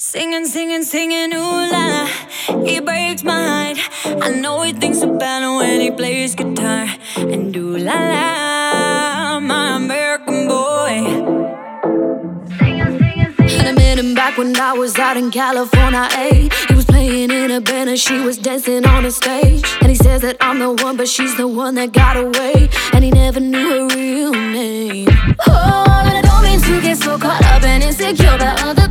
Singing, singing, singing, ooh la la. He breaks my heart. I know he thinks about it when he plays guitar. And ooh la la, my American boy. And I met him back when I was out in California, ayy. He was playing in a band and she was dancing on a stage. And he says that I'm the one, but she's the one that got away. And he never knew her real name. Oh, but I don't mean to get so caught up and insecure about other